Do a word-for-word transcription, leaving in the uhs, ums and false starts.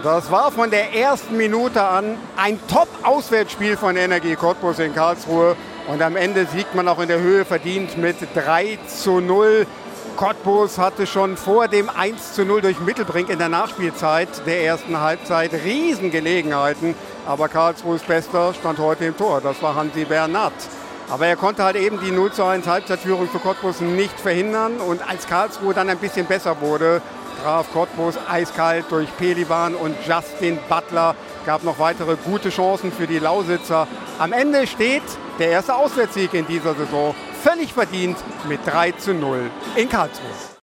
Das war von der ersten Minute an ein Top-Auswärtsspiel von Energie Cottbus in Karlsruhe. Und am Ende siegt man auch in der Höhe verdient mit drei zu null. Cottbus hatte schon vor dem eins zu null durch Mittelbrink in der Nachspielzeit der ersten Halbzeit Riesengelegenheiten. Aber Karlsruhes Bester stand heute im Tor. Das war Hansi Bernat. Aber er konnte halt eben die null zu eins Halbzeitführung für Cottbus nicht verhindern. Und als Karlsruhe dann ein bisschen besser wurde, traf Cottbus eiskalt durch Pelivan und Justin Butler. Gab noch weitere gute Chancen für die Lausitzer. Am Ende steht der erste Auswärtssieg in dieser Saison völlig verdient mit drei zu null in Karlsruhe.